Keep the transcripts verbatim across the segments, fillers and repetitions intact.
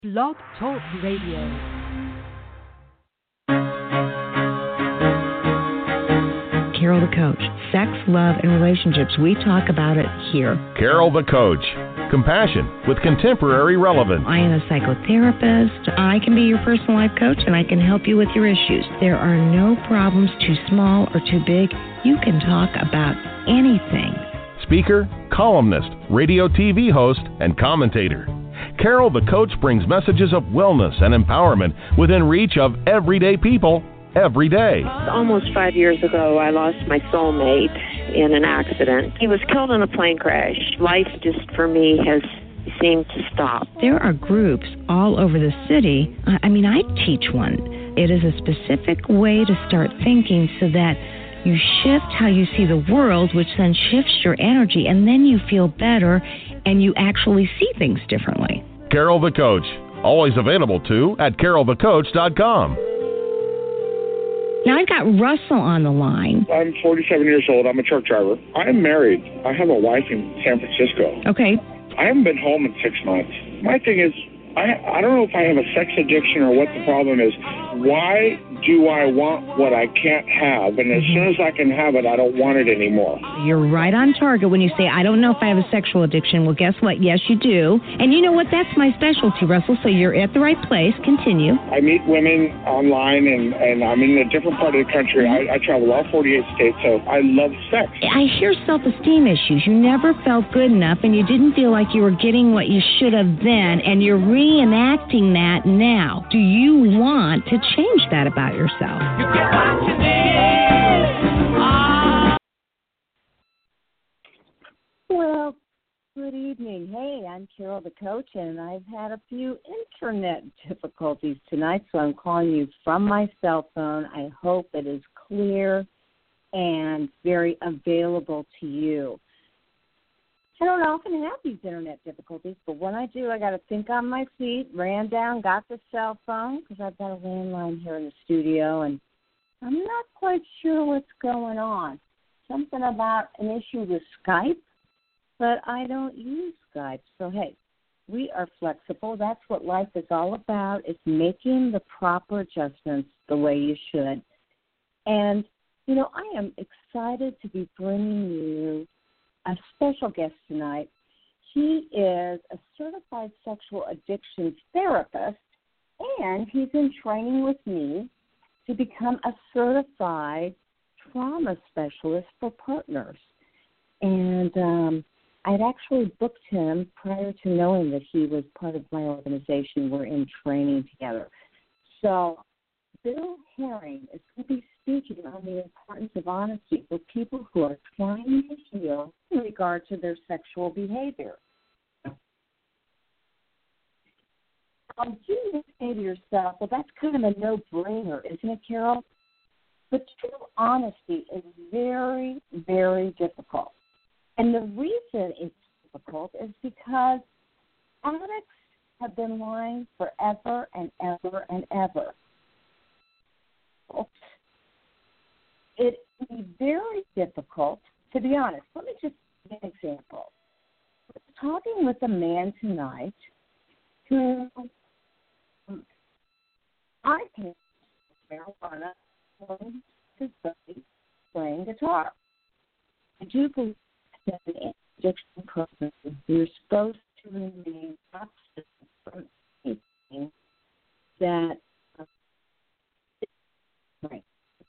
Blog Talk Radio. Carol the Coach. Sex, love, and relationships. We talk about it here. Carol the Coach. Compassion with contemporary relevance. I am a psychotherapist. I can be your personal life coach, and I can help you with your issues. There are no problems too small or too big. You can talk about anything. Speaker, columnist, radio T V host, and commentator. Carol the Coach brings messages of wellness and empowerment within reach of everyday people every day. Almost five years ago, I lost my soulmate in an accident. He was killed in a plane crash. Life just, for me, has seemed to stop. There are groups all over the city. I mean, I teach one. It is a specific way to start thinking so that you shift how you see the world, which then shifts your energy, and then you feel better and you actually see things differently. Carol the Coach. Always available, too, at carol the coach dot com. Now, I've got Russell on the line. I'm forty-seven years old. I'm a truck driver. I'm married. I have a wife in San Francisco. Okay. I haven't been home in six months. My thing is, I, I don't know if I have a sex addiction or what the problem is. Why do I want what I can't have? And as soon as I can have it, I don't want it anymore. You're right on target when you say, I don't know if I have a sexual addiction. Well, guess what? Yes, you do. And you know what? That's my specialty, Russell. So you're at the right place. Continue. I meet women online, and, and I'm in a different part of the country. I, I travel all forty-eight states, so I love sex. I hear self-esteem issues. You never felt good enough, and you didn't feel like you were getting what you should have then, and you're reenacting that now. Do you want to change that about yourself? You get what you need. Oh. Well, good evening. Hey, I'm Carol the Coach, and I've had a few internet difficulties tonight, so I'm calling you from my cell phone. I hope it is clear and very available to you. I don't often have these internet difficulties, but when I do, I got to think on my feet, ran down, got the cell phone, because I've got a landline here in the studio, and I'm not quite sure what's going on. Something about an issue with Skype, but I don't use Skype. So, hey, we are flexible. That's what life is all about, is making the proper adjustments the way you should. And, you know, I am excited to be bringing you a special guest tonight. He is a certified sexual addiction therapist, and he's in training with me to become a certified trauma specialist for partners. And um, I'd actually booked him prior to knowing that he was part of my organization. We're in training together. So Bill Herring is going to be speaking on the importance of honesty for people who are trying to heal in regard to their sexual behavior. Um, you may say to yourself, well, that's kind of a no-brainer, isn't it, Carol? But true honesty is very, very difficult. And the reason it's difficult is because addicts have been lying forever and ever and ever. It can be very difficult, to be honest. Let me just give an example. I was talking with a man tonight who I can marijuana from his buddy playing guitar. I do believe that an addiction program, you're supposed to remain abstinent from anything that uh, right.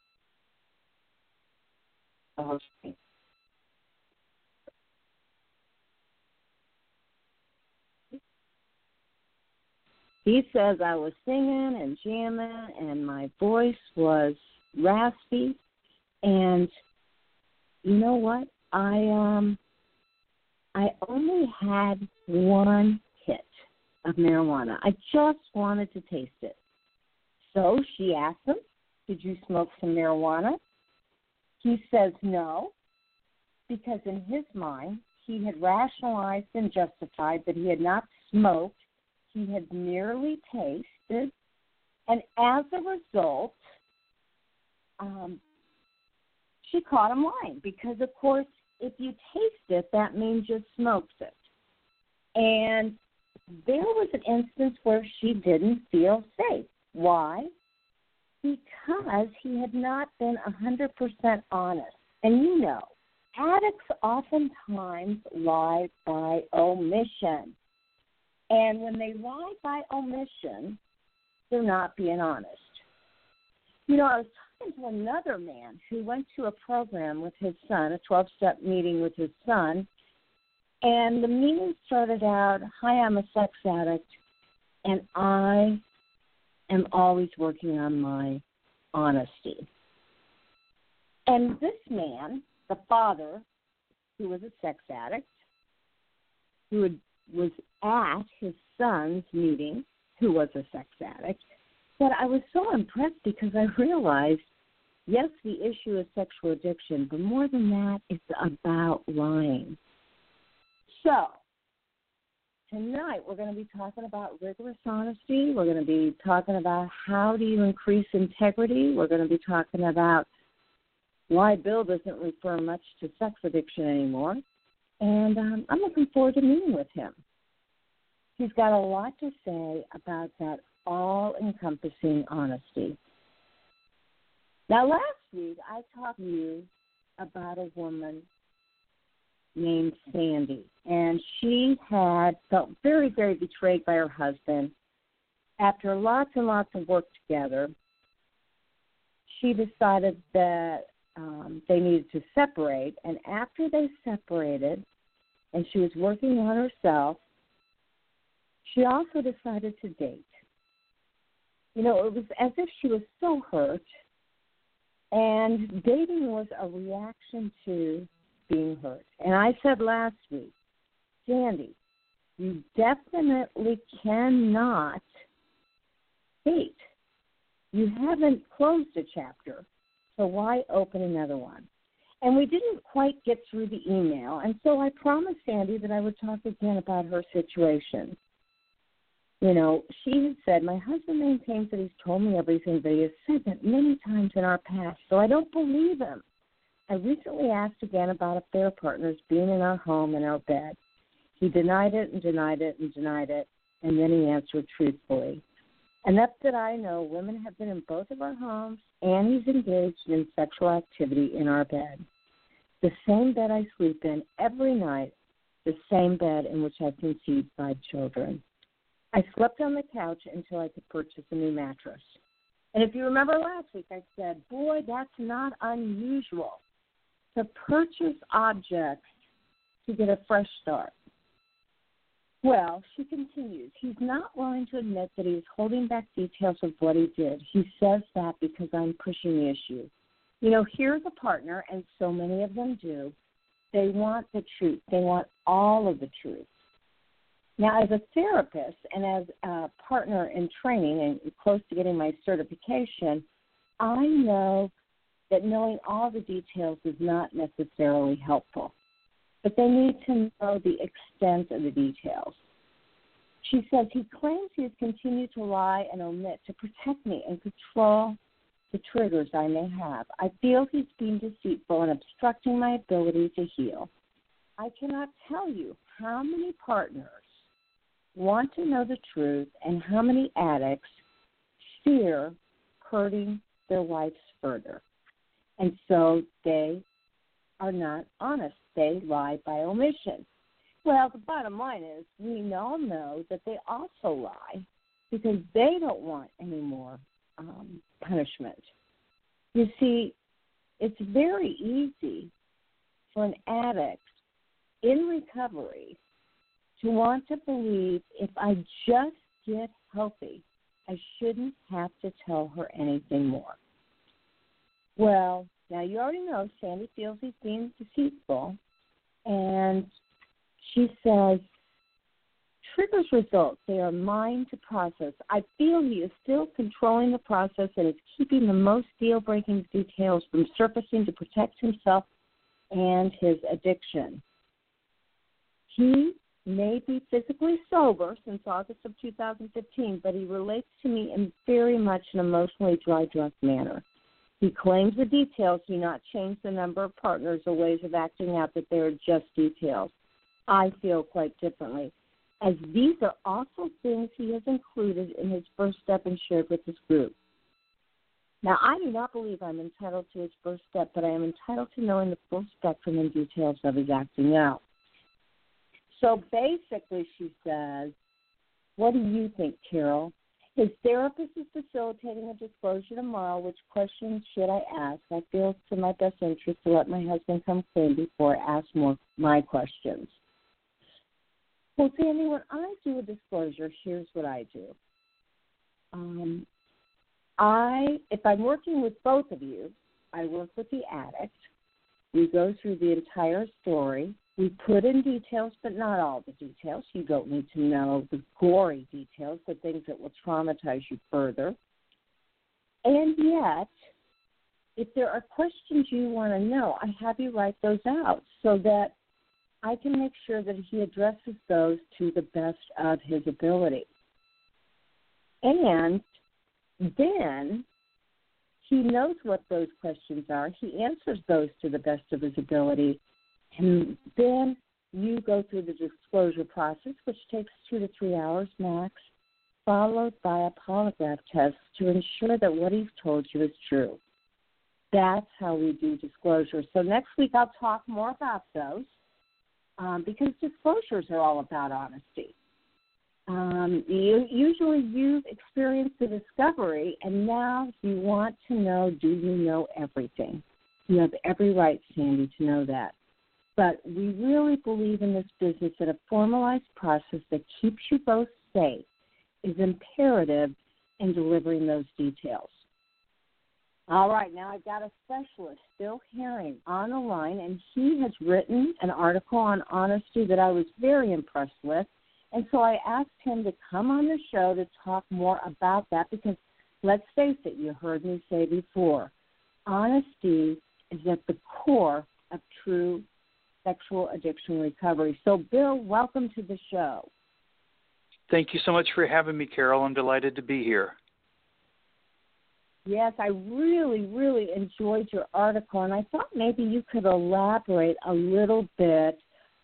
He says I was singing and jamming and my voice was raspy, and you know what? I um I only had one hit of marijuana. I just wanted to taste it. So she asked him, "Did you smoke some marijuana?" He says no, because in his mind, he had rationalized and justified that he had not smoked. He had merely tasted. And as a result, um, she caught him lying because, of course, if you taste it, that means you smoked it. And there was an instance where she didn't feel safe. Why? Because he had not been one hundred percent honest. And you know, addicts oftentimes lie by omission. And when they lie by omission, they're not being honest. You know, I was talking to another man who went to a program with his son, a twelve-step meeting with his son, and the meeting started out, hi, I'm a sex addict, and I am always working on my honesty. And this man, the father, who was a sex addict, who had, was at his son's meeting, who was a sex addict, but I was so impressed because I realized, yes, the issue is sexual addiction, but more than that, it's about lying. So, tonight we're going to be talking about rigorous honesty. We're going to be talking about how do you increase integrity. We're going to be talking about why Bill doesn't refer much to sex addiction anymore. And um, I'm looking forward to meeting with him. He's got a lot to say about that all-encompassing honesty. Now, last week I talked to you about a woman named Sandy, and she had felt very, very betrayed by her husband. After lots and lots of work together, she decided that um, they needed to separate, and after they separated and she was working on herself, she also decided to date. You know, it was as if she was so hurt, and dating was a reaction to being hurt. And I said last week, Sandy, you definitely cannot date. You haven't closed a chapter, so why open another one? And we didn't quite get through the email, and so I promised Sandy that I would talk again about her situation. You know, she had said, my husband maintains that he's told me everything, but he has said that many times in our past, so I don't believe him. I recently asked again about affair partners being in our home and our bed. He denied it and denied it and denied it, and then he answered truthfully. Enough that I know women have been in both of our homes, and he's engaged in sexual activity in our bed. The same bed I sleep in every night, the same bed in which I conceived five children. I slept on the couch until I could purchase a new mattress. And if you remember last week, I said, boy, that's not unusual to purchase objects to get a fresh start. Well, she continues, he's not willing to admit that he's holding back details of what he did. He says that because I'm pushing the issue. You know, here's a partner, and so many of them do. They want the truth. They want all of the truth. Now, as a therapist and as a partner in training and close to getting my certification, I know that knowing all the details is not necessarily helpful, but they need to know the extent of the details. She says, he claims he has continued to lie and omit to protect me and control the triggers I may have. I feel he's being deceitful and obstructing my ability to heal. I cannot tell you how many partners want to know the truth and how many addicts fear hurting their wives further. And so they are not honest. They lie by omission. Well, the bottom line is we all know that they also lie because they don't want any more um, punishment. You see, it's very easy for an addict in recovery to want to believe if I just get healthy, I shouldn't have to tell her anything more. Well, now you already know Sandy feels he's being deceitful, and she says, triggers results, they are mine to process. I feel he is still controlling the process and is keeping the most deal-breaking details from surfacing to protect himself and his addiction. He may be physically sober since August of two thousand fifteen, but he relates to me in very much an emotionally dry drunk manner. He claims the details do not change the number of partners or ways of acting out, that they are just details. I feel quite differently. as these are also things he has included in his first step and shared with his group. Now, I do not believe I'm entitled to his first step, but I am entitled to knowing the full spectrum and details of his acting out. So basically, she says, what do you think, Carol? His therapist is facilitating a disclosure tomorrow. Which questions should I ask? I feel it's in my best interest to let my husband come clean before I ask more my questions. Well, Sandy, when I do a disclosure, here's what I do. Um, I, if I'm working with both of you, I work with the addict. We go through the entire story. We put in details, but not all the details. You don't need to know the gory details, the things that will traumatize you further. And yet, if there are questions you want to know, I have you write those out so that I can make sure that he addresses those to the best of his ability. And then he knows what those questions are. He answers those to the best of his ability. And then you go through the disclosure process, which takes two to three hours max, followed by a polygraph test to ensure that what he's told you is true. That's how we do disclosure. So next week I'll talk more about those um, because disclosures are all about honesty. Um, you, usually you've experienced the discovery, and now you want to know, do you know everything? You have every right, Sandy, to know that. But we really believe in this business that a formalized process that keeps you both safe is imperative in delivering those details. All right, now I've got a specialist, Bill Herring, on the line, and he has written an article on honesty that I was very impressed with. And so I asked him to come on the show to talk more about that because, let's face it, you heard me say before, honesty is at the core of true sexual addiction recovery. So, Bill, welcome to the show. Thank you so much for having me, Carol. I'm delighted to be here. Yes, I really, really enjoyed your article, and I thought maybe you could elaborate a little bit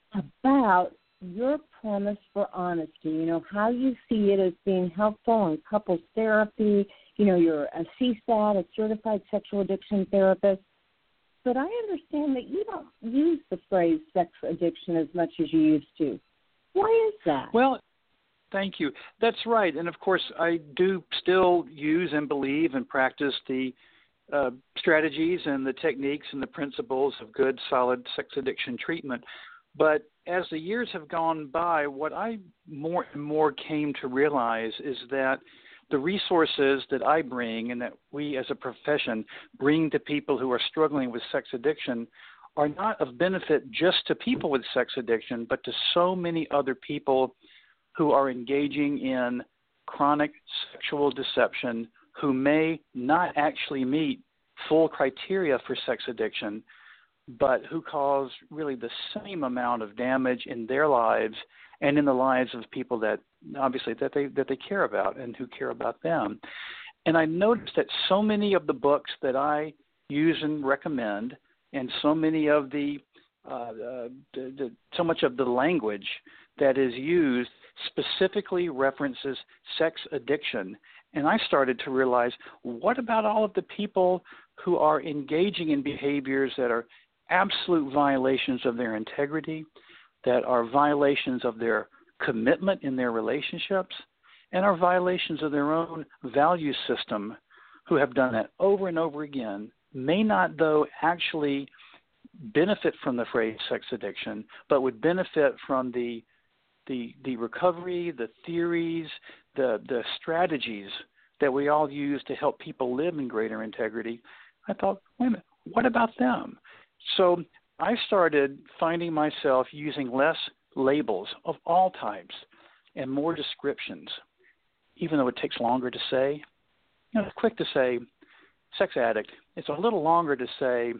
about your premise for honesty, you know, how you see it as being helpful in couples therapy. You know, you're a C SAT, a certified sexual addiction therapist. But I understand that you don't use the phrase sex addiction as much as you used to. Why is that? Well, thank you. That's right. And, of course, I do still use and believe and practice the uh, strategies and the techniques and the principles of good, solid sex addiction treatment. But as the years have gone by, what I more and more came to realize is that the resources that I bring and that we as a profession bring to people who are struggling with sex addiction are not of benefit just to people with sex addiction, but to so many other people who are engaging in chronic sexual deception who may not actually meet full criteria for sex addiction, but who cause really the same amount of damage in their lives and in the lives of people that obviously that they that they care about and who care about them. And I noticed that so many of the books that I use and recommend, and so many of the, uh, uh, the, the so much of the language that is used specifically references sex addiction. And I started to realize, what about all of the people who are engaging in behaviors that are absolute violations of their integrity, that are violations of their commitment in their relationships, and are violations of their own value system, who have done that over and over again, may not, though, actually benefit from the phrase sex addiction, but would benefit from the the the recovery, the theories, the the strategies that we all use to help people live in greater integrity. I thought, wait a minute, what about them? So I started finding myself using less labels of all types and more descriptions, even though it takes longer to say. You know, it's quick to say sex addict. It's a little longer to say,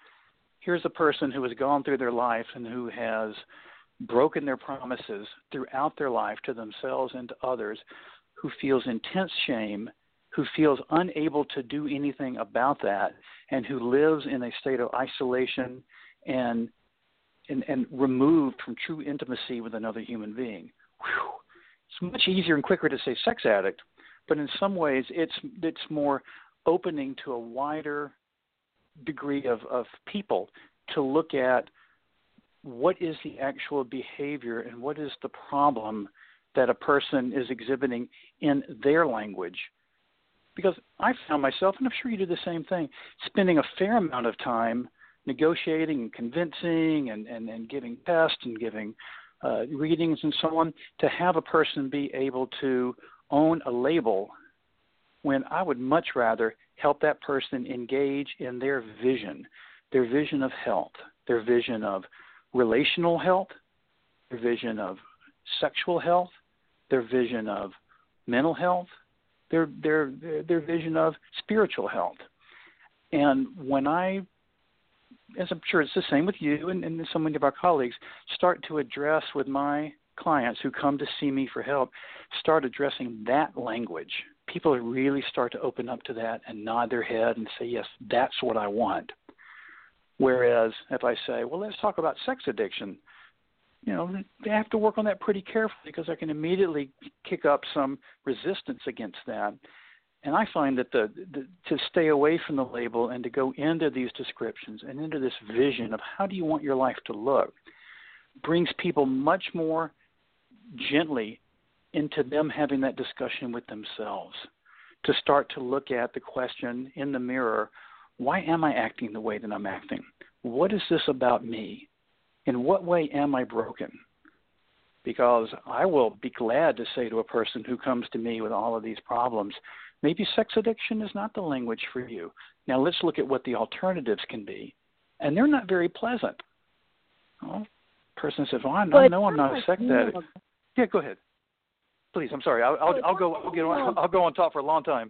here's a person who has gone through their life and who has broken their promises throughout their life to themselves and to others, who feels intense shame, who feels unable to do anything about that, and who lives in a state of isolation and, and and removed from true intimacy with another human being. whew, it's much easier and quicker to say sex addict, but in some ways it's it's more opening to a wider degree of, of people to look at what is the actual behavior and what is the problem that a person is exhibiting in their language. Because I found myself, and I'm sure you do the same thing, spending a fair amount of time negotiating and convincing and, and, and giving tests and giving uh, readings and so on to have a person be able to own a label when I would much rather help that person engage in their vision, their vision of health, their vision of relational health, their vision of sexual health, their vision of mental health, their their their vision of spiritual health. And when I, as I'm sure it's the same with you and, and so many of our colleagues, start to address with my clients who come to see me for help, start addressing that language, people really start to open up to that and nod their head and say, yes, that's what I want. Whereas if I say, well, let's talk about sex addiction, you know, they have to work on that pretty carefully because I can immediately kick up some resistance against that. And I find that the, the to stay away from the label and to go into these descriptions and into this vision of how do you want your life to look brings people much more gently into them having that discussion with themselves, to start to look at the question in the mirror, why am I acting the way that I'm acting? What is this about me? In what way am I broken? Because I will be glad to say to a person who comes to me with all of these problems, maybe sex addiction is not the language for you. Now let's look at what the alternatives can be. And they're not very pleasant. Well, the person says, well, I know, I know I'm not a sex addict. Yeah, go ahead. Please, I'm sorry. I'll, I'll, I'll go. I'll get on. I'll go on top for a long time.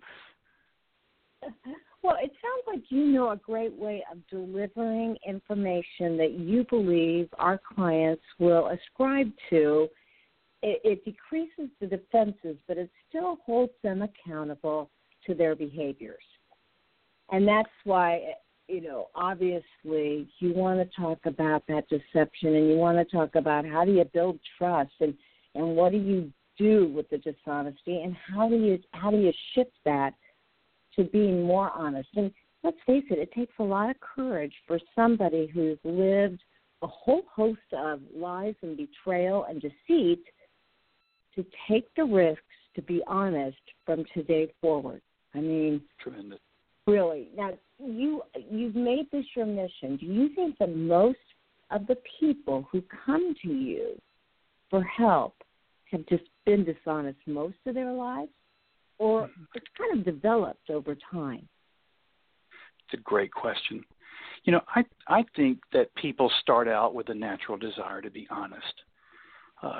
Well, it sounds like you know a great way of delivering information that you believe our clients will ascribe to. It, it decreases the defenses, but it still holds them accountable to their behaviors. And that's why, you know, obviously you want to talk about that deception and you want to talk about how do you build trust and, and what do you do with the dishonesty and how do you how do you shift that to being more honest. And let's face it, it takes a lot of courage for somebody who's lived a whole host of lies and betrayal and deceit to take the risks to be honest from today forward. I mean, tremendous. Really. Now, you, you've made this your mission. Do you think that most of the people who come to you for help have just been dishonest most of their lives? Or it's kind of developed over time? It's a great question. You know, I I think that people start out with a natural desire to be honest. Uh,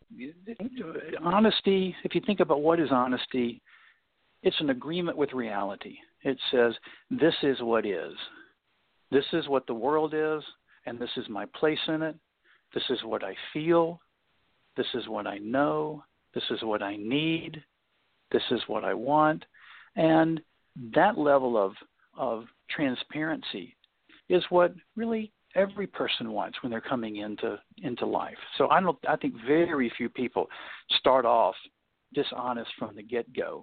honesty, if you think about what is honesty, it's an agreement with reality. It says, this is what is. This is what the world is, and this is my place in it. This is what I feel. This is what I know. This is what I need. This is what I want. And that level of, of transparency is what really every person wants when they're coming into, into life. So I don't, I think very few people start off dishonest from the get-go.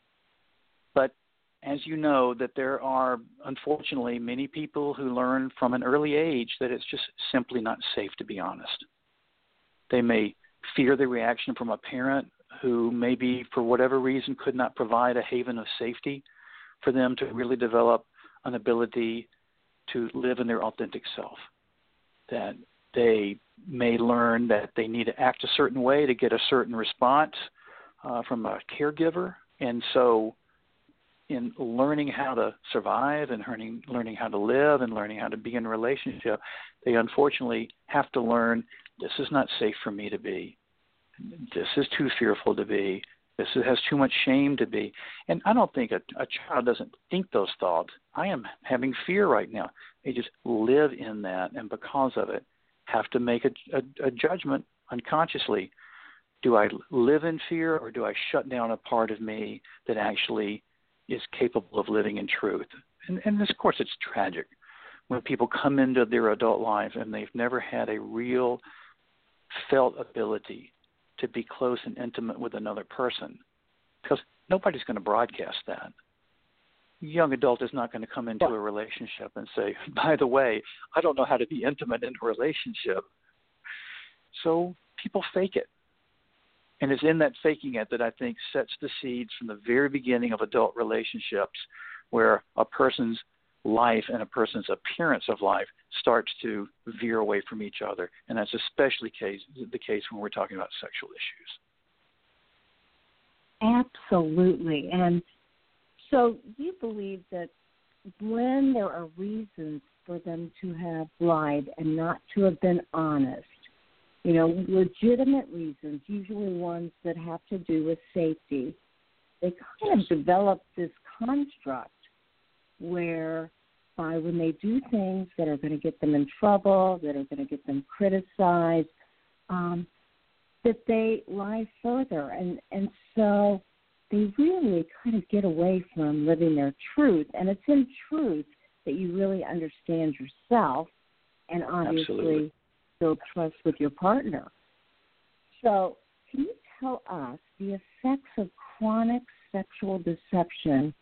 But as you know, that there are, unfortunately, many people who learn from an early age that it's just simply not safe to be honest. They may fear the reaction from a parent who maybe for whatever reason could not provide a haven of safety for them to really develop an ability to live in their authentic self. That they may learn that they need to act a certain way to get a certain response uh, from a caregiver. And so in learning how to survive and learning, learning how to live and learning how to be in a relationship, they unfortunately have to learn this is not safe for me to be. This is too fearful to be. This has too much shame to be. And I don't think a, a child doesn't think those thoughts. I am having fear right now. They just live in that, and because of it, have to make a, a, a judgment unconsciously. Do I live in fear, or do I shut down a part of me that actually is capable of living in truth? And, and of course, it's tragic when people come into their adult lives and they've never had a real felt ability to be close and intimate with another person, because nobody's going to broadcast that. A young adult is not going to come into a relationship and say, by the way, I don't know how to be intimate in a relationship. So people fake it. And it's in that faking it that I think sets the seeds from the very beginning of adult relationships, where a person's life and a person's appearance of life starts to veer away from each other. And that's especially case, the case when we're talking about sexual issues. Absolutely. And so you believe that when there are reasons for them to have lied and not to have been honest, you know, legitimate reasons, usually ones that have to do with safety, they kind of develop this construct where by when they do things that are going to get them in trouble, that are going to get them criticized, um, that they lie further. And, and so they really kind of get away from living their truth. And it's in truth that you really understand yourself and obviously Absolutely. build trust with your partner. So can you tell us the effects of chronic sexual deception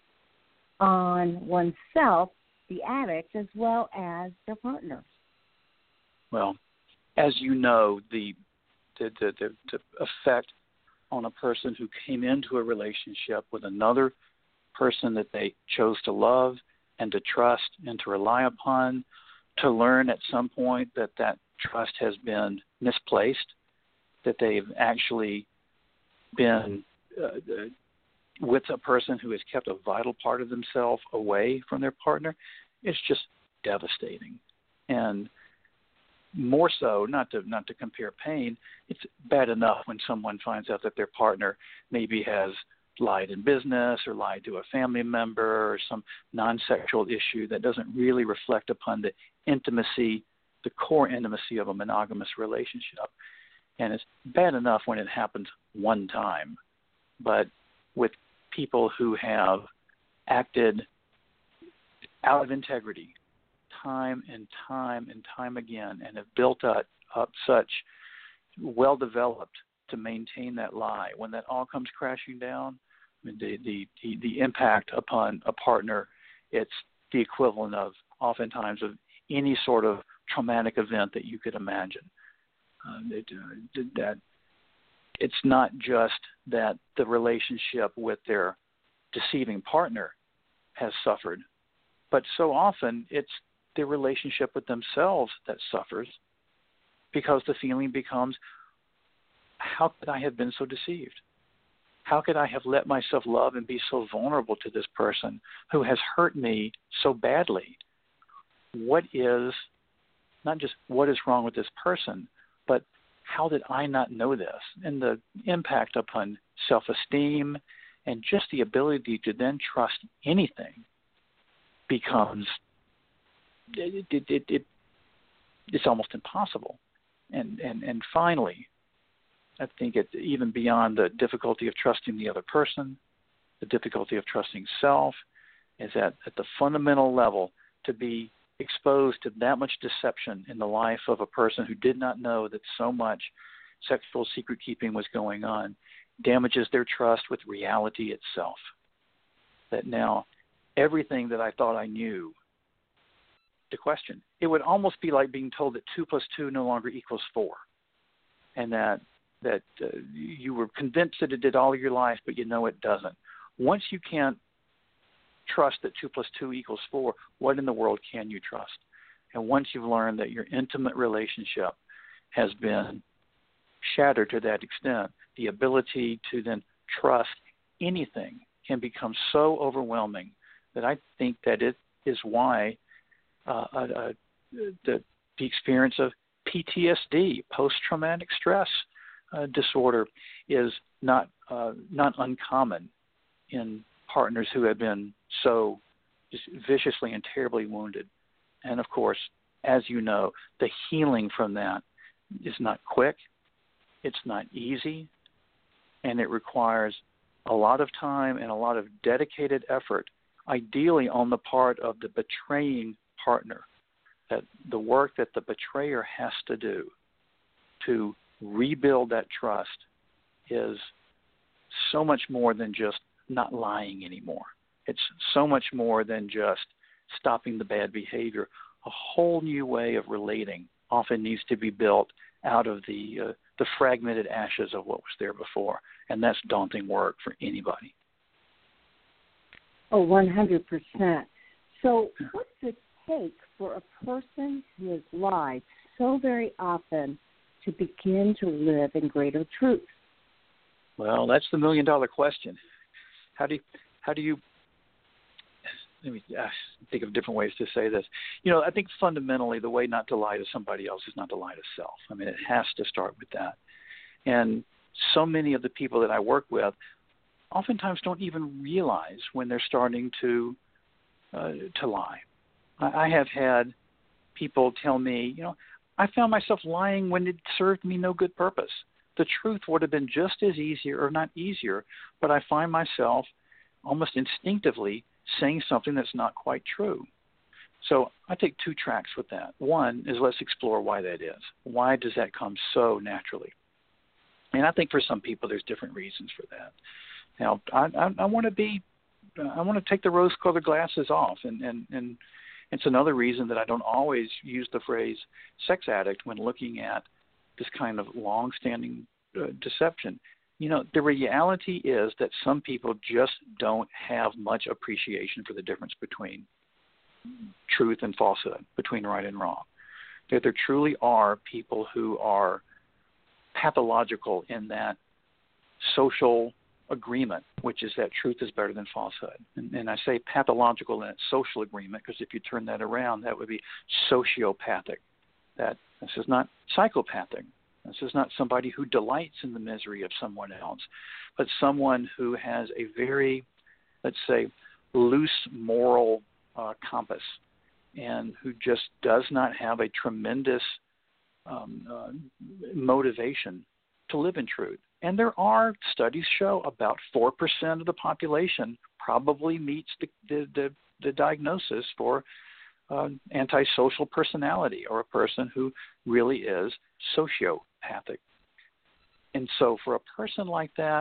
on oneself, the addict, as well as their partners? Well, as you know, the the, the, the, the effect on a person who came into a relationship with another person that they chose to love and to trust and to rely upon, to learn at some point that that trust has been misplaced, that they've actually been uh, with a person who has kept a vital part of themselves away from their partner, it's just devastating. And more so, not to not to compare pain, it's bad enough when someone finds out that their partner maybe has lied in business or lied to a family member or some non-sexual issue that doesn't really reflect upon the intimacy, the core intimacy of a monogamous relationship. And it's bad enough when it happens one time. But with people who have acted out of integrity time and time and time again and have built up, up such well-developed to maintain that lie, when that all comes crashing down, I mean, the, the, the, the impact upon a partner, it's the equivalent of oftentimes of any sort of traumatic event that you could imagine. Uh, it, uh, that it's not just that the relationship with their deceiving partner has suffered, but so often it's their relationship with themselves that suffers, because the feeling becomes, how could I have been so deceived? How could I have let myself love and be so vulnerable to this person who has hurt me so badly? What is, not just what is wrong with this person, but how did I not know this? And the impact upon self-esteem and just the ability to then trust anything becomes, it, it, it, it, it's almost impossible. And, and, and finally, I think it, even beyond the difficulty of trusting the other person, the difficulty of trusting self, is that at the fundamental level, to be exposed to that much deception in the life of a person who did not know that so much sexual secret keeping was going on, damages their trust with reality itself. That now everything that I thought I knew to question. It would almost be like being told that two plus two no longer equals four, and that that uh, you were convinced that it did all your life, but you know it doesn't. Once you can't trust that two plus two equals four, what in the world can you trust? And once you've learned that your intimate relationship has been shattered to that extent, the ability to then trust anything can become so overwhelming that I think that it is why uh, uh, uh, the, the experience of P T S D, post-traumatic stress uh, disorder, is not uh, not uncommon in partners who have been so just viciously and terribly wounded. And of course, as you know, the healing from that is not quick, it's not easy, and it requires a lot of time and a lot of dedicated effort, ideally on the part of the betraying partner, that the work that the betrayer has to do to rebuild that trust is so much more than just not lying anymore. It's so much more than just stopping the bad behavior. A whole new way of relating often needs to be built out of the uh, the fragmented ashes of what was there before, and that's daunting work for anybody. Oh, one hundred percent. So what's it take for a person who has lied so very often to begin to live in greater truth? Well, that's the million-dollar question. How do you, how do you let me uh, think of different ways to say this. You know, I think fundamentally the way not to lie to somebody else is not to lie to self. I mean, it has to start with that. And so many of the people that I work with oftentimes don't even realize when they're starting to uh, to lie. I, I have had people tell me, you know, I found myself lying when it served me no good purpose. The truth would have been just as easy, or not easier, but I find myself almost instinctively saying something that's not quite true. So I take two tracks with that. One is, let's explore why that is. Why does that come so naturally? And I think for some people there's different reasons for that. Now, I, I, I want to be, I want to take the rose-colored glasses off, and, and, and it's another reason that I don't always use the phrase sex addict when looking at this kind of long-standing uh, deception. You know, the reality is that some people just don't have much appreciation for the difference between truth and falsehood, between right and wrong. That there truly are people who are pathological in that social agreement, which is that truth is better than falsehood. And, and I say pathological in its social agreement because if you turn that around, that would be sociopathic. That this is not psychopathic. This is not somebody who delights in the misery of someone else, but someone who has a very, let's say, loose moral uh, compass and who just does not have a tremendous um, uh, motivation to live in truth. And there are studies show about four percent of the population probably meets the, the, the, the diagnosis for uh, antisocial personality, or a person who really is sociopathic. And so for a person like that,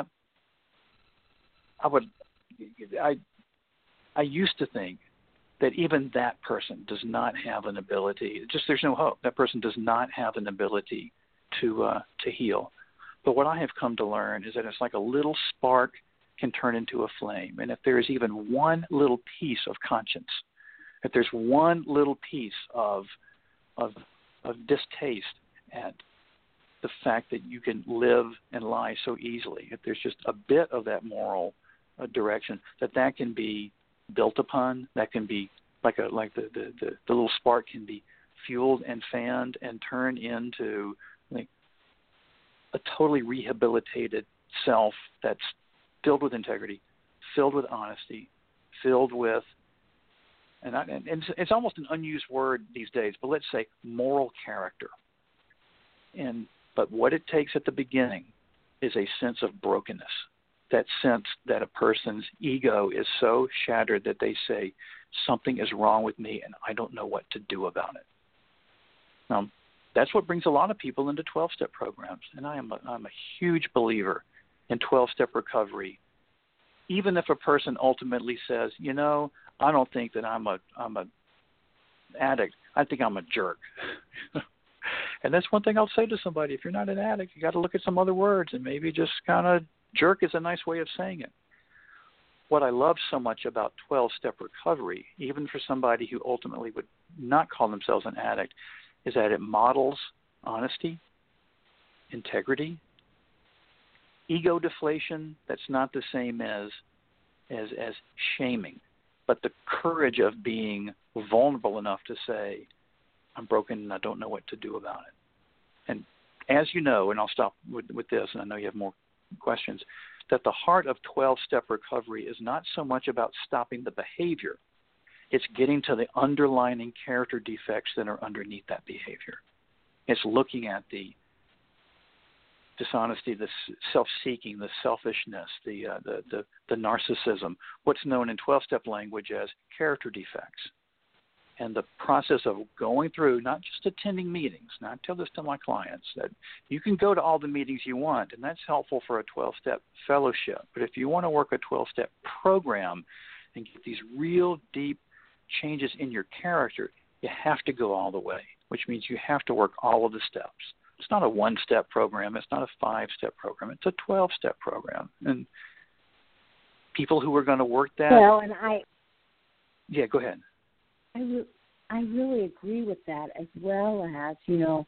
I would, I, I used to think that even that person does not have an ability, just there's no hope. That person does not have an ability to uh, to heal. But what I have come to learn is that it's like a little spark can turn into a flame. And if there is even one little piece of conscience, if there's one little piece of of, of distaste at the fact that you can live and lie so easily, if there's just a bit of that moral uh, direction, that that can be built upon, that can be like a like the, the, the, the little spark can be fueled and fanned and turned into like a totally rehabilitated self that's filled with integrity, filled with honesty, filled with, and, I, and it's, it's almost an unused word these days, but let's say moral character. And but what it takes at the beginning is a sense of brokenness, that sense that a person's ego is so shattered that they say, something is wrong with me and I don't know what to do about it. Now, that's what brings a lot of people into twelve-step programs, and I am a, I'm a huge believer in twelve-step recovery. Even if a person ultimately says, you know, I don't think that I'm a I'm a addict. I think I'm a jerk. And that's one thing I'll say to somebody: if you're not an addict, you got to look at some other words, and maybe just kind of jerk is a nice way of saying it. What I love so much about twelve-step recovery, even for somebody who ultimately would not call themselves an addict, is that it models honesty, integrity, ego deflation. That's not the same as as as shaming, but the courage of being vulnerable enough to say, I'm broken and I don't know what to do about it. And as you know, and I'll stop with, with this, and I know you have more questions, that the heart of twelve-step recovery is not so much about stopping the behavior. It's getting to the underlying character defects that are underneath that behavior. It's looking at the dishonesty, the self-seeking, the selfishness, the, uh, the, the, the narcissism, what's known in twelve-step language as character defects. And the process of going through, not just attending meetings, and I tell this to my clients, that you can go to all the meetings you want, and that's helpful for a twelve-step fellowship. But if you want to work a twelve-step program and get these real deep changes in your character, you have to go all the way, which means you have to work all of the steps. It's not a one-step program. It's not a five-step program. It's a twelve-step program. And people who are going to work that. Well, and I. Yeah, go ahead. I, re- I really agree with that, as well as, you know,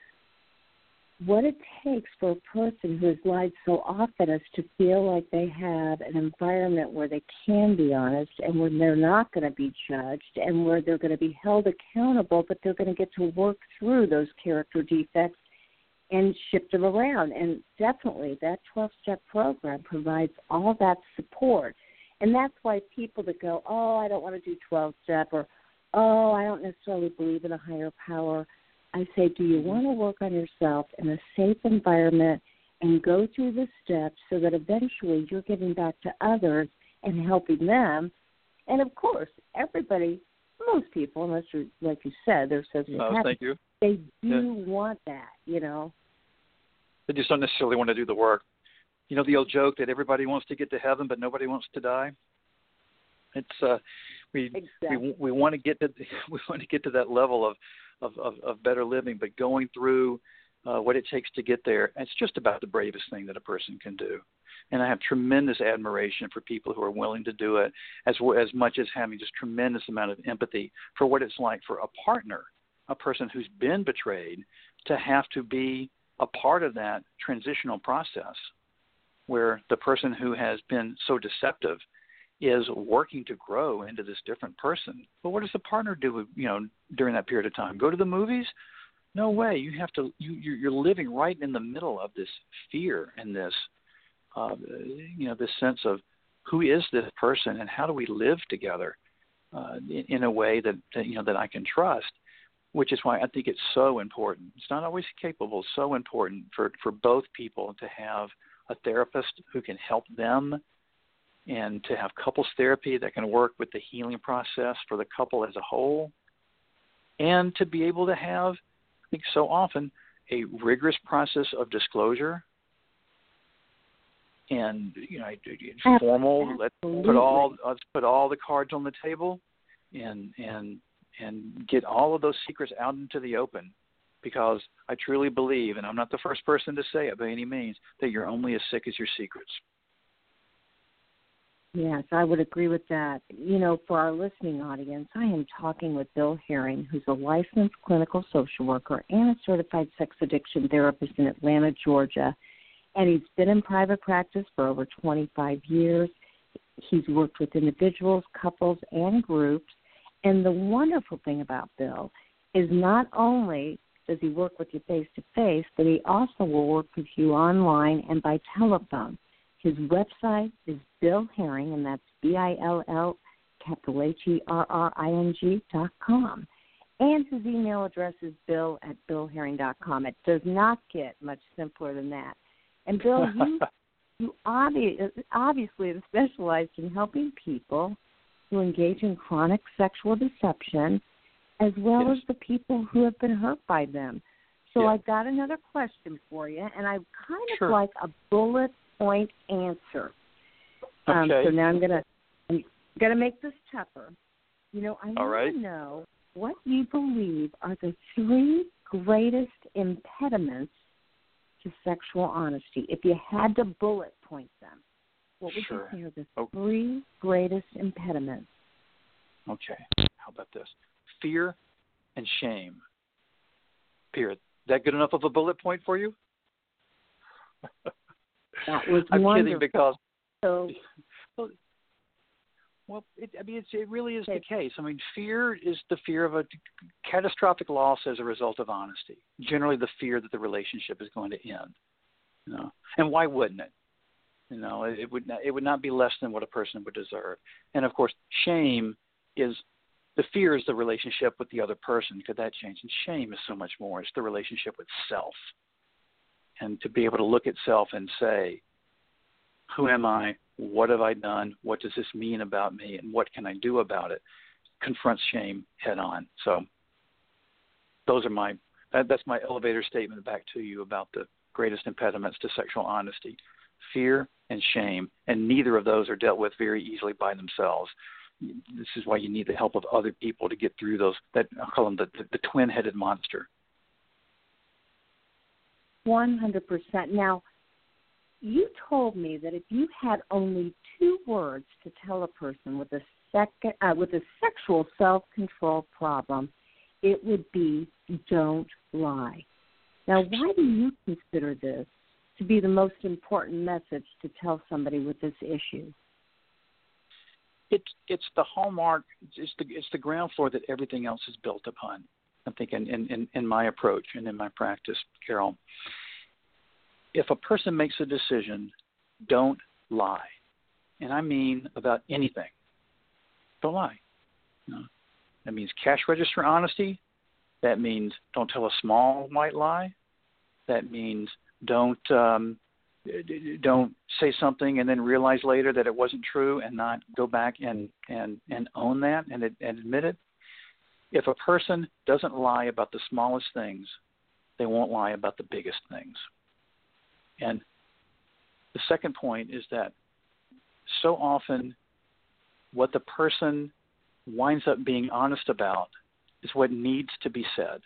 what it takes for a person who has lied so often is to feel like they have an environment where they can be honest and where they're not going to be judged and where they're going to be held accountable, but they're going to get to work through those character defects and shift them around. And definitely that twelve-step program provides all that support. And that's why people that go, oh, I don't want to do twelve-step, or oh, I don't necessarily believe in a higher power, I say, do you want to work on yourself in a safe environment and go through the steps so that eventually you're giving back to others and helping them? And, of course, everybody, most people, unless you're, like you said, they're sociopaths, Oh, thank you. they do Yeah. want that, you know. They just don't necessarily want to do the work. You know the old joke that everybody wants to get to heaven, but nobody wants to die? It's uh, we Exactly. we we want to get to we want to get to that level of of, of, of better living, but going through uh, what it takes to get there, it's just about the bravest thing that a person can do. And I have tremendous admiration for people who are willing to do it, as as much as having just tremendous amount of empathy for what it's like for a partner, a person who's been betrayed, to have to be a part of that transitional process, where the person who has been so deceptive is working to grow into this different person. But what does the partner do, you know, during that period of time? Go to the movies? No way. You have to. You, you're living right in the middle of this fear and this, uh, you know, this sense of who is this person and how do we live together uh, in, in a way that, that you know that I can trust. Which is why I think it's so important. It's not always capable. So important for for both people to have a therapist who can help them, and to have couples therapy that can work with the healing process for the couple as a whole, and to be able to have, I think so often, a rigorous process of disclosure and, you know, formal, let's put all let's put all the cards on the table and and and get all of those secrets out into the open. Because I truly believe, and I'm not the first person to say it by any means, that you're only as sick as your secrets. Yes, I would agree with that. You know, for our listening audience, I am talking with Bill Herring, who's a licensed clinical social worker and a certified sex addiction therapist in Atlanta, Georgia. And he's been in private practice for over twenty-five years. He's worked with individuals, couples, and groups. And the wonderful thing about Bill is not only does he work with you face-to-face, but he also will work with you online and by telephone. His website is Bill Herring, and that's B I L L, capital H E R R I N G dot com. And his email address is bill at bill herring dot com. It does not get much simpler than that. And, Bill, you, you obvi- obviously have specialized in helping people who engage in chronic sexual deception, as well yes. as the people who have been hurt by them. So yeah. I've got another question for you, and I kind of sure. like a bullet point answer. Um, okay. So now I'm gonna I'm gonna make this tougher. You know, I All want right. to know what you believe are the three greatest impediments to sexual honesty. If you had to bullet point them, what would Sure. you say are the oh. three greatest impediments? Okay. How about this? Fear and shame. Period. That good enough of a bullet point for you? That was I'm wonderful. kidding because So, well, well it, I mean, it's, it really is the case. I mean, fear is the fear of a catastrophic loss as a result of honesty. Generally, the fear that the relationship is going to end. You know, and why wouldn't it? You know, it, it would not, it would not be less than what a person would deserve. And of course, shame is the fear is the relationship with the other person. Could that change? And shame is so much more. It's the relationship with self. And to be able to look at self and say, who am I? What have I done? What does this mean about me? And what can I do about it? confronts shame head on. So those are my that, that's my elevator statement back to you about the greatest impediments to sexual honesty: fear and shame, and neither of those are dealt with very easily by themselves. This is why you need the help of other people to get through those. That I'll call them the, the, the twin-headed monster. one hundred percent. Now, you told me that if you had only two words to tell a person with a second uh, with a sexual self-control problem, it would be "don't lie." Now, why do you consider this to be the most important message to tell somebody with this issue? It's it's the hallmark. It's the it's the ground floor that everything else is built upon. I'm thinking in, in, in my approach and in my practice, Carol. If a person makes a decision, don't lie, and I mean about anything. Don't lie. You know, that means cash register honesty. That means don't tell a small white lie. That means don't um, don't say something and then realize later that it wasn't true and not go back and, and, and own that and, and admit it. If a person doesn't lie about the smallest things, they won't lie about the biggest things. And the second point is that so often what the person winds up being honest about is what needs to be said.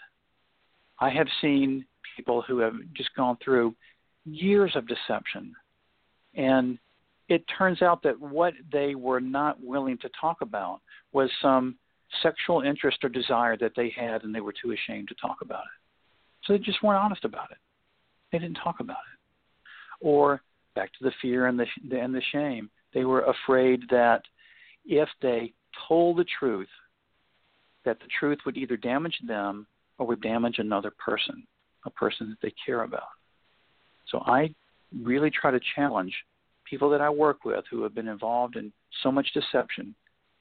I have seen people who have just gone through years of deception, and it turns out that what they were not willing to talk about was some sexual interest or desire that they had, and they were too ashamed to talk about it. So they just weren't honest about it. They didn't talk about it. Or back to the fear and the and the shame. They were afraid that if they told the truth, that the truth would either damage them or would damage another person, a person that they care about. So I really try to challenge people that I work with who have been involved in so much deception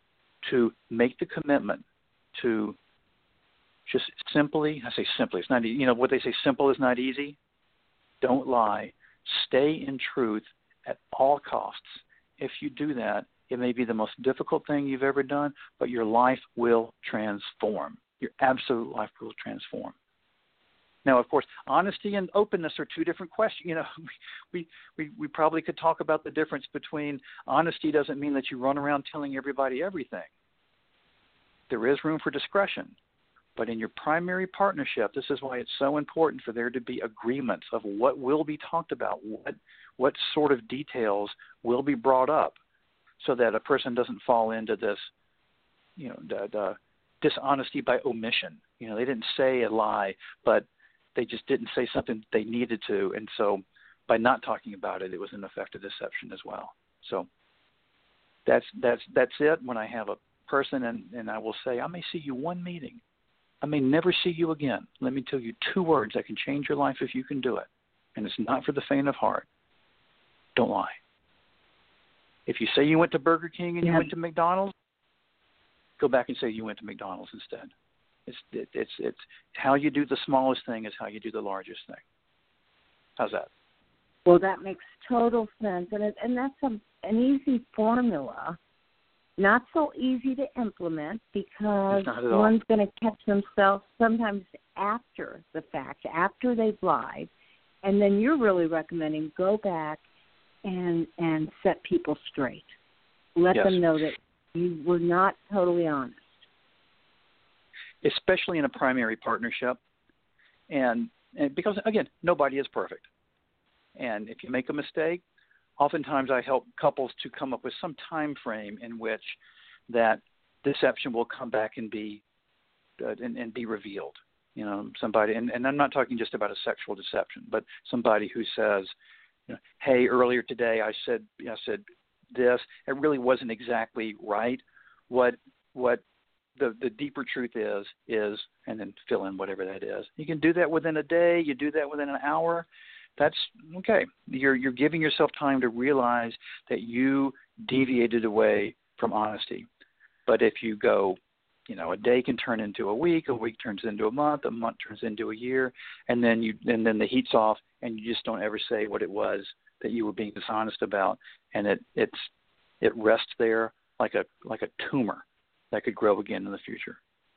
to make the commitment to just simply, I say simply, it's not, you know, what they say, simple is not easy. Don't lie. Stay in truth at all costs. If you do that, it may be the most difficult thing you've ever done, but your life will transform. Your absolute life will transform. Now, of course, honesty and openness are two different questions. You know, we, we, we probably could talk about the difference between honesty doesn't mean that you run around telling everybody everything. There is room for discretion. But in your primary partnership, this is why it's so important for there to be agreements of what will be talked about, what what sort of details will be brought up, so that a person doesn't fall into this, you know, the, the dishonesty by omission. You know, they didn't say a lie, but they just didn't say something they needed to, and so by not talking about it, it was in effect a deception as well. So that's that's that's it. When I have a person and, and I will say, I may see you one meeting. I may never see you again. Let me tell you two words that can change your life if you can do it. And it's not for the faint of heart. Don't lie. If you say you went to Burger King and you yeah. went to McDonald's, go back and say you went to McDonald's instead. It's it, it's it's how you do the smallest thing is how you do the largest thing. How's that? Well, that makes total sense, and it, and that's a, an easy formula. Not so easy to implement because one's going to catch themselves sometimes after the fact, after they've lied, and then you're really recommending go back and and set people straight. Let yes. them know that you were not totally honest. Especially in a primary partnership, and, and because, again, nobody is perfect. And if you make a mistake, oftentimes I help couples to come up with some time frame in which that deception will come back and be uh, and, and be revealed. You know, somebody, and, and I'm not talking just about a sexual deception, but somebody who says, you know, hey, earlier today I said I said this. It really wasn't exactly right. What what the the deeper truth is is, and then fill in whatever that is. You can do that within a day. You do that within an hour. That's okay. You're you're giving yourself time to realize that you deviated away from honesty. But if you go, you know, a day can turn into a week, a week turns into a month, a month turns into a year, and then you and then the heat's off, and you just don't ever say what it was that you were being dishonest about, and it it's it rests there like a like a tumor, that could grow again in the future.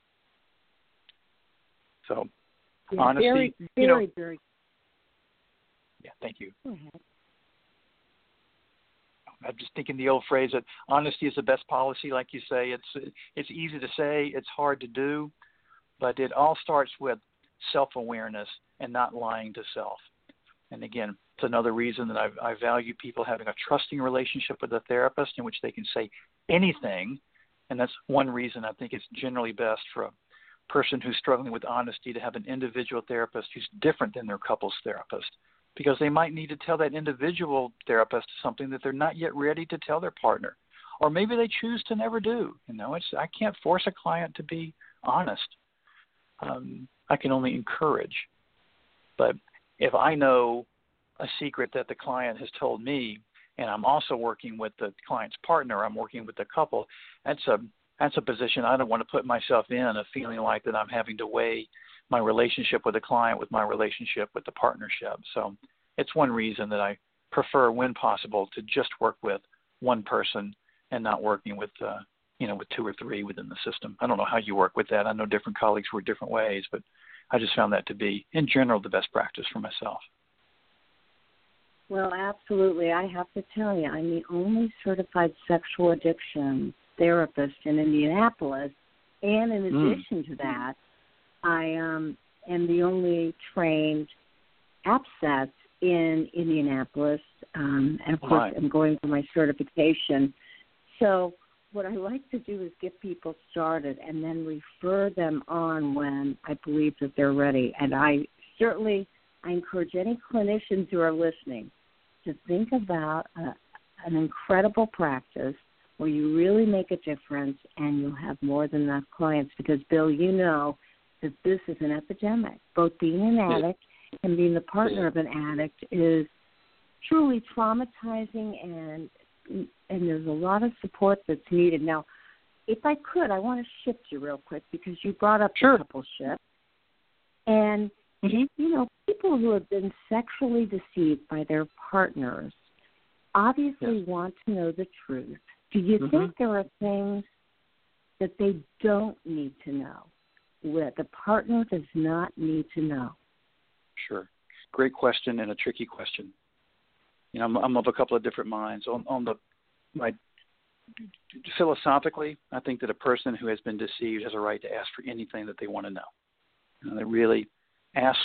So, yeah, honesty, very, very, you know, very. Yeah, thank you. Go ahead. I'm just thinking the old phrase that honesty is the best policy. Like you say, it's it's easy to say, it's hard to do, but it all starts with self-awareness and not lying to self. And again, it's another reason that I, I value people having a trusting relationship with a therapist in which they can say anything. And that's one reason I think it's generally best for a person who's struggling with honesty to have an individual therapist who's different than their couples therapist, because they might need to tell that individual therapist something that they're not yet ready to tell their partner, or maybe they choose to never do. You know, it's I can't force a client to be honest. Um, I can only encourage. But if I know a secret that the client has told me, and I'm also working with the client's partner, I'm working with the couple, that's a that's a position I don't want to put myself in, of feeling like that I'm having to weigh my relationship with the client with my relationship with the partnership. So it's one reason that I prefer, when possible, to just work with one person and not working with, uh, you know, with two or three within the system. I don't know how you work with that. I know different colleagues work different ways, but I just found that to be, in general, the best practice for myself. Well, absolutely. I have to tell you, I'm the only certified sexual addiction therapist in Indianapolis, and in addition mm. to that, I um, am the only trained APSAT in Indianapolis, um, and of course right. I'm going for my certification. So what I like to do is get people started and then refer them on when I believe that they're ready. And I certainly I encourage any clinicians who are listening to think about a, an incredible practice where you really make a difference and you'll have more than enough clients, because, Bill, you know that this is an epidemic. Both being an addict and being the partner of an addict is truly traumatizing, and and there's a lot of support that's needed. Now, if I could, I want to shift you real quick, because you brought up sure. the coupleship. And, mm-hmm. you know, people who have been sexually deceived by their partners obviously yes. want to know the truth. Do you mm-hmm. think there are things that they don't need to know, that the partner does not need to know? Sure. Great question, and a tricky question. You know, I'm, I'm of a couple of different minds. On, on the, my, philosophically, I think that a person who has been deceived has a right to ask for anything that they want to know. You know, they really ask,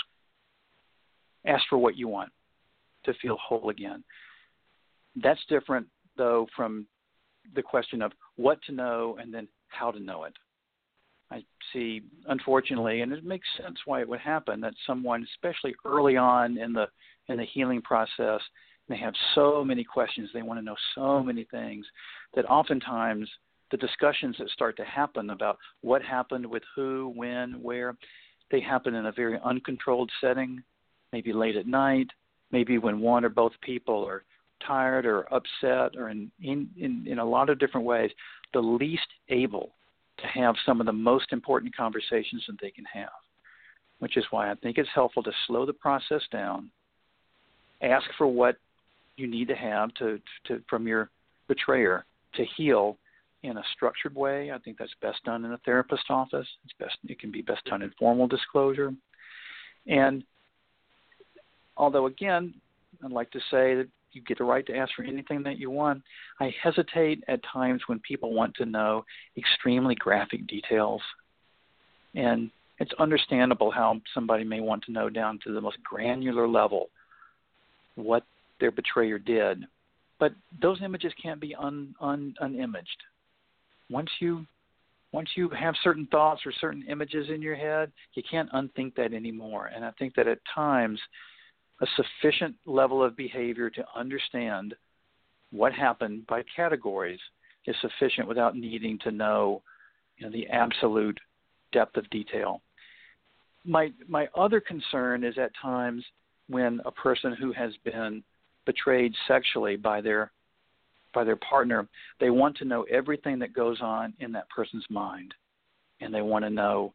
ask for what you want to feel whole again. That's different, though, from the question of what to know and then how to know it. I see, unfortunately, and it makes sense why it would happen, that someone, especially early on in the in the healing process, they have so many questions, they want to know so many things, that oftentimes the discussions that start to happen about what happened with who, when, where, they happen in a very uncontrolled setting, maybe late at night, maybe when one or both people are tired or upset, or in, in, in, in a lot of different ways, the least able to have some of the most important conversations that they can have, which is why I think it's helpful to slow the process down, ask for what you need to have to, to from your betrayer to heal in a structured way. I think that's best done in a therapist's office. It's best, it can be best done in formal disclosure. And although, again, I'd like to say that you get the right to ask for anything that you want, I hesitate at times when people want to know extremely graphic details. And it's understandable how somebody may want to know down to the most granular level what their betrayer did. But those images can't be un, un, unimaged. Once you once you have certain thoughts or certain images in your head, you can't unthink that anymore. And I think that at times a sufficient level of behavior to understand what happened by categories is sufficient without needing to know, you know, the absolute depth of detail. My my other concern is at times when a person who has been betrayed sexually by their by their partner, they want to know everything that goes on in that person's mind, and they want to know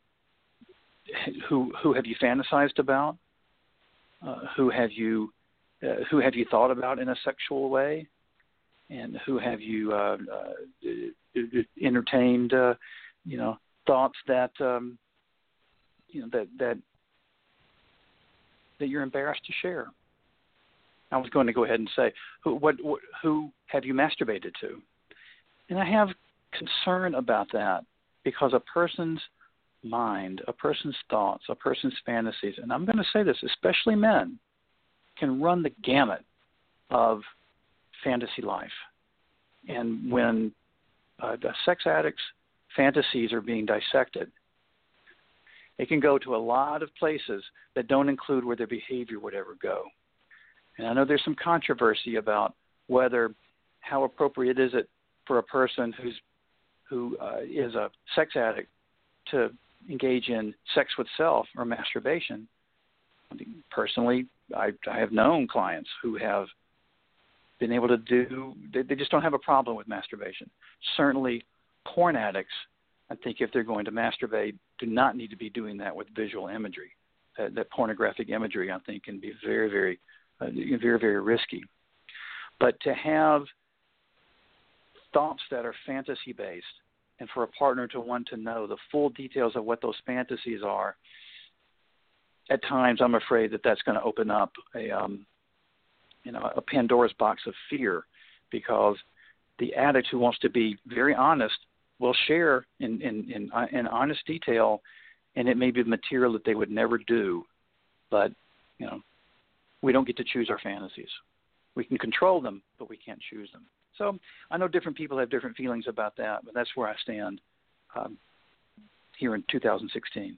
who who have you fantasized about. Uh, who have you uh, who have you thought about in a sexual way, and who have you uh, uh, entertained uh, you know, thoughts that um, you know that that that you're embarrassed to share. I was going to go ahead and say, who, what, what, who have you masturbated to? And I have concern about that because a person's mind, a person's thoughts, a person's fantasies, and I'm going to say this, especially men, can run the gamut of fantasy life. And when uh, the sex addict's fantasies are being dissected, it can go to a lot of places that don't include where their behavior would ever go. And I know there's some controversy about whether, how appropriate is it for a person who's who uh, is a sex addict to engage in sex with self or masturbation. I mean, personally, I, I have known clients who have been able to do, they, they just don't have a problem with masturbation. Certainly, porn addicts, I think if they're going to masturbate, do not need to be doing that with visual imagery. That, that pornographic imagery, I think, can be very, very, uh, very, very risky. But to have thoughts that are fantasy-based and for a partner to want to know the full details of what those fantasies are, at times I'm afraid that that's going to open up a, um, you know, a Pandora's box of fear, because the addict who wants to be very honest will share in, in, in, in honest detail, and it may be material that they would never do. But, you know, we don't get to choose our fantasies. We can control them, but we can't choose them. So I know different people have different feelings about that, but that's where I stand um, here in two thousand sixteen.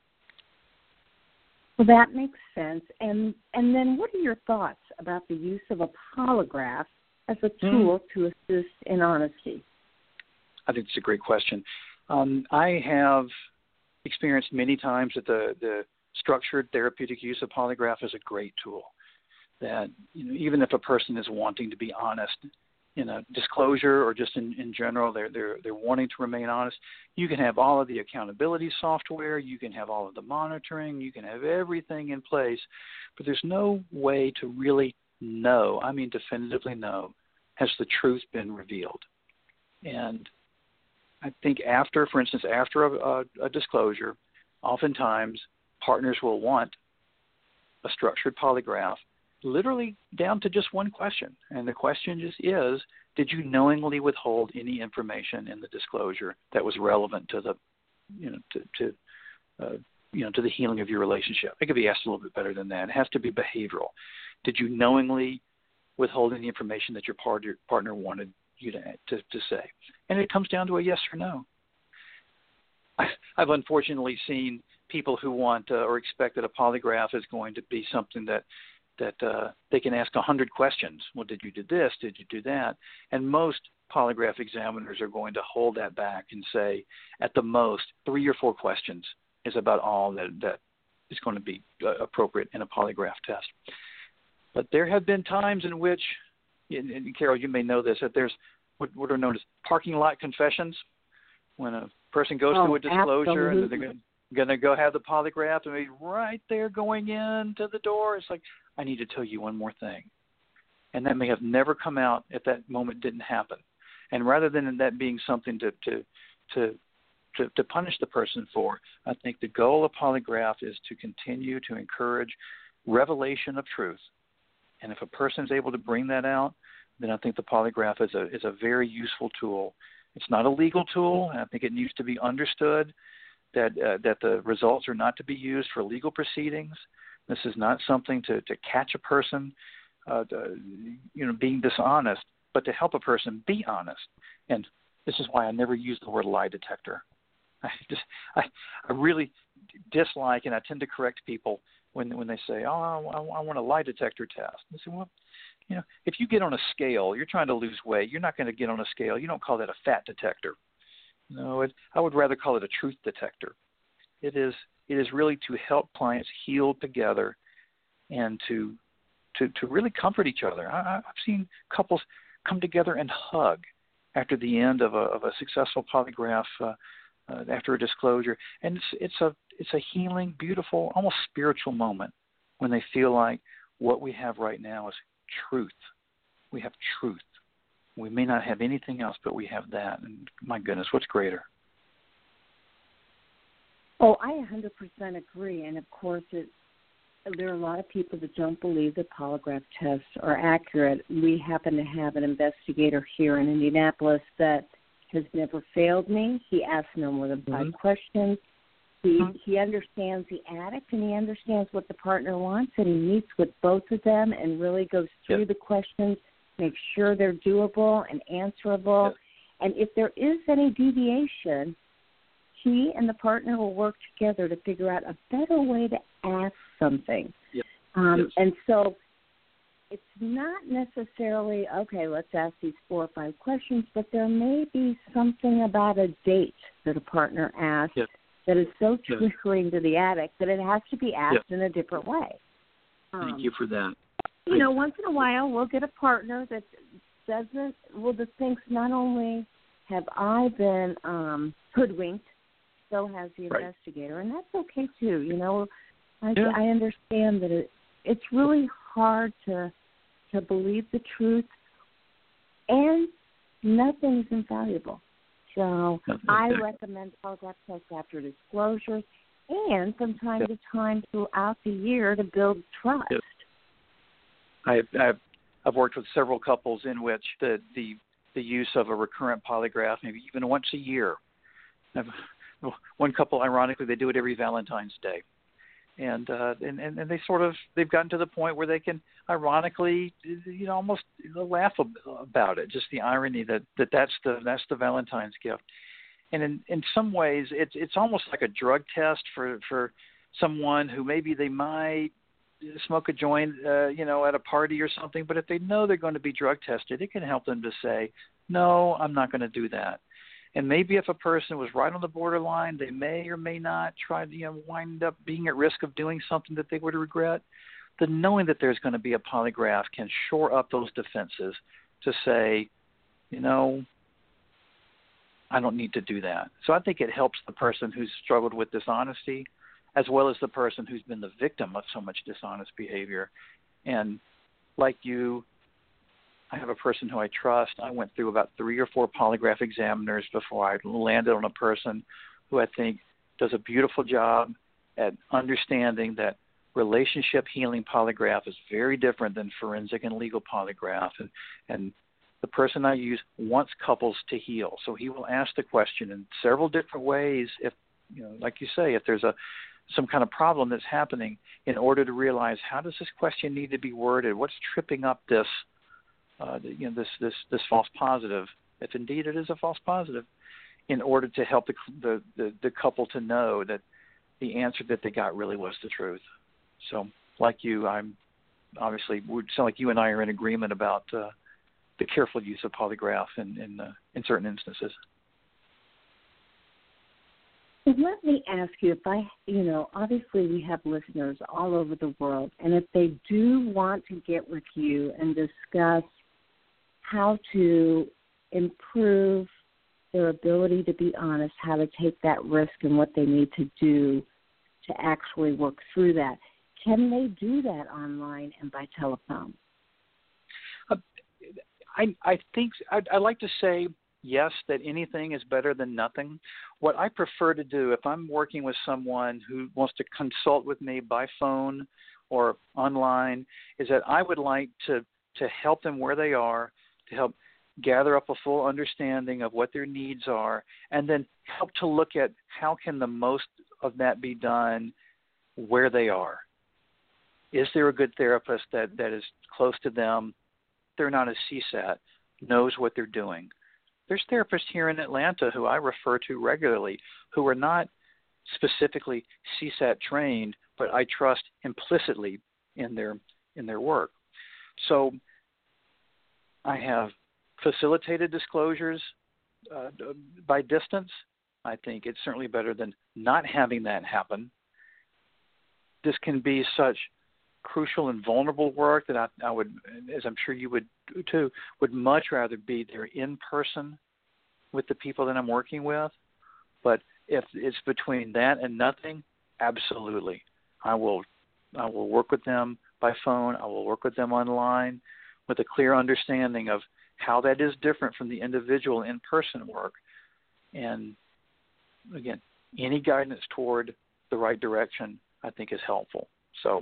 Well, that makes sense. And and then what are your thoughts about the use of a polygraph as a tool mm. to assist in honesty? I think it's a great question. Um, I have experienced many times that the, the structured therapeutic use of polygraph is a great tool. That, you know, even if a person is wanting to be honest in a disclosure or just in, in general, they're, they're, they're wanting to remain honest, you can have all of the accountability software, you can have all of the monitoring, you can have everything in place, but there's no way to really know, I mean definitively know, has the truth been revealed. And I think after, for instance, after a, a, a disclosure, oftentimes partners will want a structured polygraph, literally down to just one question. And the question just is, did you knowingly withhold any information in the disclosure that was relevant to the, you know, to, to uh, you know, to the healing of your relationship? It could be asked a little bit better than that. It has to be behavioral. Did you knowingly withhold any information that your partner, partner wanted you to, to to say? And it comes down to a yes or no. I, I've unfortunately seen people who want uh, or expect that a polygraph is going to be something that that uh, they can ask a hundred questions. Well, did you do this? Did you do that? And most polygraph examiners are going to hold that back and say, at the most, three or four questions is about all that, that is going to be uh, appropriate in a polygraph test. But there have been times in which, and, and Carol, you may know this, that there's what, what are known as parking lot confessions, when a person goes oh, through a disclosure absolutely. and they're going going to go have the polygraph and be right there going into the door. It's like, I need to tell you one more thing. And that may have never come out if that moment didn't happen. And rather than that being something to to to to, to punish the person for, I think the goal of polygraph is to continue to encourage revelation of truth. And if a person is able to bring that out, then I think the polygraph is a is a very useful tool. It's not a legal tool, and I think it needs to be understood that uh, that the results are not to be used for legal proceedings. This is not something to, to catch a person, uh, to, you know, being dishonest, but to help a person be honest. And this is why I never use the word lie detector. I just I, I really dislike, and I tend to correct people when when they say, "Oh, I, I want a lie detector test." I say, "Well, you know, if you get on a scale, you're trying to lose weight. You're not going to get on a scale. You don't call that a fat detector. No, it, I would rather call it a truth detector. It is it is really to help clients heal together and to to, to really comfort each other. I, I've seen couples come together and hug after the end of a, of a successful polygraph, uh, uh, after a disclosure, and it's it's a it's a healing, beautiful, almost spiritual moment when they feel like what we have right now is truth. We have truth. We may not have anything else, but we have that. And my goodness, what's greater? Oh, I one hundred percent agree. And, of course, it, there are a lot of people that don't believe that polygraph tests are accurate. We happen to have an investigator here in Indianapolis that has never failed me. He asks no more than five mm-hmm. questions. He, mm-hmm. he understands the addict, and he understands what the partner wants, and he meets with both of them and really goes through yep. the questions, makes sure they're doable and answerable. Yep. And if there is any deviation, he and the partner will work together to figure out a better way to ask something. Yep. Um, yes. And so it's not necessarily, okay, let's ask these four or five questions, but there may be something about a date that a partner asks yep. that is so yep. triggering to the addict that it has to be asked yep. in a different way. Um, Thank you for that. You know, once in a while we'll get a partner that doesn't, well, that thinks not only have I been um, hoodwinked, so has the right. investigator, and that's okay too. You know, I, yeah. I understand that it, it's really hard to to believe the truth, and nothing's invaluable. So Nothing I exactly. recommend polygraph tests after disclosures, and from time yeah. to time throughout the year to build trust. Yeah. I've, I've I've worked with several couples in which the the, the use of a recurrent polygraph, maybe even once a year. I've, One couple, ironically, they do it every Valentine's Day, and, uh, and and and they sort of they've gotten to the point where they can, ironically, you know, almost laugh about it. Just the irony that, that that's the that's the Valentine's gift, and in, in some ways, it's it's almost like a drug test for for someone who maybe they might smoke a joint, uh, you know, at a party or something. But if they know they're going to be drug tested, it can help them to say, no, I'm not going to do that. And maybe if a person was right on the borderline, they may or may not try to, you know, wind up being at risk of doing something that they would regret. The knowing that there's going to be a polygraph can shore up those defenses to say, you know, I don't need to do that. So I think it helps the person who's struggled with dishonesty as well as the person who's been the victim of so much dishonest behavior. And like you, I have a person who I trust. I went through about three or four polygraph examiners before I landed on a person who I think does a beautiful job at understanding that relationship healing polygraph is very different than forensic and legal polygraph. And, and the person I use wants couples to heal. So he will ask the question in several different ways. If, you know, like you say, if there's a some kind of problem that's happening, in order to realize how does this question need to be worded? What's tripping up this Uh, you know, this, this, this false positive, if indeed it is a false positive, in order to help the, the, the, the couple to know that the answer that they got really was the truth. So, like you, I'm obviously would sound like you and I are in agreement about uh, the careful use of polygraph in in, uh, in certain instances. Let me ask you, if I, you know, obviously we have listeners all over the world, and if they do want to get with you and discuss how to improve their ability to be honest, how to take that risk and what they need to do to actually work through that, can they do that online and by telephone? Uh, I, I think I'd, I'd like to say yes, that anything is better than nothing. What I prefer to do if I'm working with someone who wants to consult with me by phone or online is that I would like to, to help them where they are, to help gather up a full understanding of what their needs are, and then help to look at how can the most of that be done where they are. Is there a good therapist that, that is close to them? They're not a C SAT, knows what they're doing. There's therapists here in Atlanta who I refer to regularly who are not specifically C SAT trained, but I trust implicitly in their in their work. So I have facilitated disclosures uh, by distance. I think it's certainly better than not having that happen. This can be such crucial and vulnerable work that I, I would, as I'm sure you would do too, would much rather be there in person with the people that I'm working with. But if it's between that and nothing, absolutely. I will I will work with them by phone. I will work with them online with a clear understanding of how that is different from the individual in-person work. And again, any guidance toward the right direction, I think, is helpful. So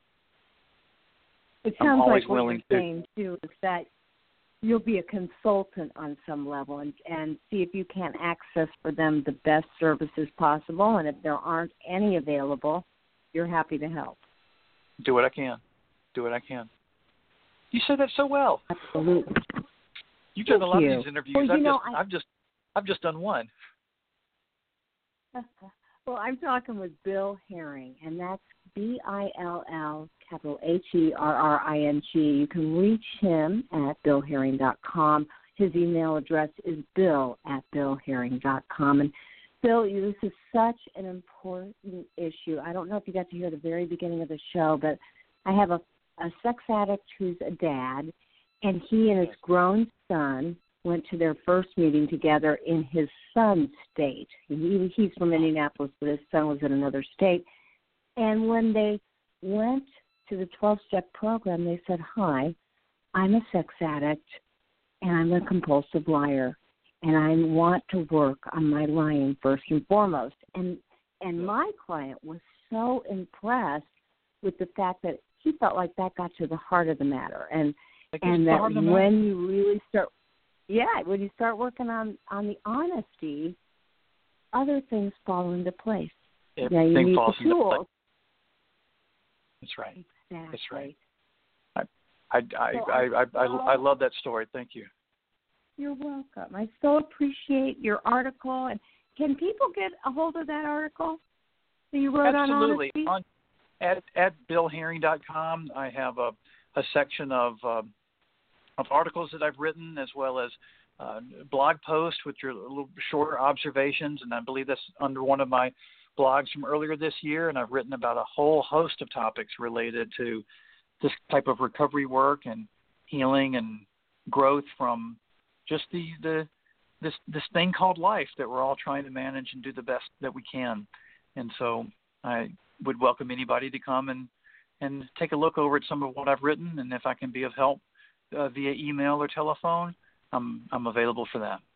it I'm sounds always like what willing you're to. saying too is that you'll be a consultant on some level and, and see if you can access for them the best services possible. And if there aren't any available, you're happy to help. Do what I can. Do what I can. You said that so well. Absolutely. You've done Thank a lot you. of these interviews. Well, you I've know, just, I... I've just, I've just done one. Well, I'm talking with Bill Herring, and that's B I L L capital H E R R I N G. You can reach him at bill herring dot com. His email address is bill at bill herring dot com. And Bill, this is such an important issue. I don't know if you got to hear the very beginning of the show, but I have a, a sex addict who's a dad, and he and his grown son went to their first meeting together in his son's state. He, he's from Indianapolis, but his son was in another state. And when they went to the twelve-step program, they said, hi, I'm a sex addict, and I'm a compulsive liar, and I want to work on my lying first and foremost. And and my client was so impressed with the fact that he felt like that got to the heart of the matter, and and that when you really start, yeah, when you start working on, on the honesty, other things fall into place. Everything now you need falls the tools. Into place. That's right. Exactly. That's right. I I I, So I, I, I, I- I love that story. Thank you. You're welcome. I so appreciate your article. And can people get a hold of that article that you wrote Absolutely. on honesty? On at at bill herring dot com, I have a a section of um, of articles that I've written, as well as uh, blog posts, which are little shorter observations, and I believe that's under one of my blogs from earlier this year. And I've written about a whole host of topics related to this type of recovery work and healing and growth from just the, the this this thing called life that we're all trying to manage and do the best that we can. And so I would welcome anybody to come and, and take a look over at some of what I've written, and if I can be of help uh, via email or telephone, I'm I'm available for that.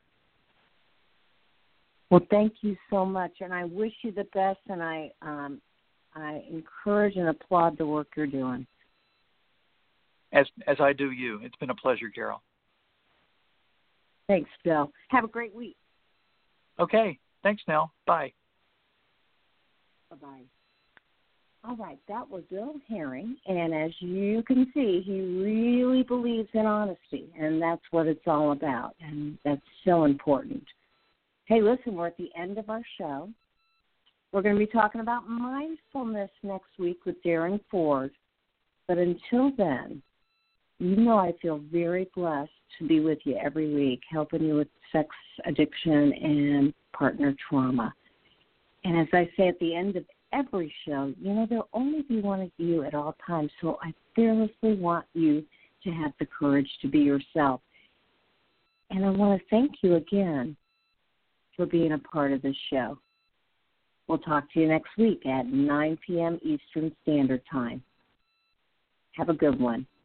Well, thank you so much, and I wish you the best, and I um, I encourage and applaud the work you're doing. As as I do you. It's been a pleasure, Carol. Thanks, Bill. Have a great week. Okay. Thanks, Nell. Bye. Bye-bye. All right, that was Bill Herring, and as you can see, he really believes in honesty, and that's what it's all about, and that's so important. Hey, listen, we're at the end of our show. We're going to be talking about mindfulness next week with Darren Ford, but until then, you know I feel very blessed to be with you every week, helping you with sex addiction and partner trauma. And as I say at the end of every show, you know, there'll only be one of you at all times, so I fearlessly want you to have the courage to be yourself. And I want to thank you again for being a part of this show. We'll talk to you next week at nine p.m. Eastern Standard Time. Have a good one.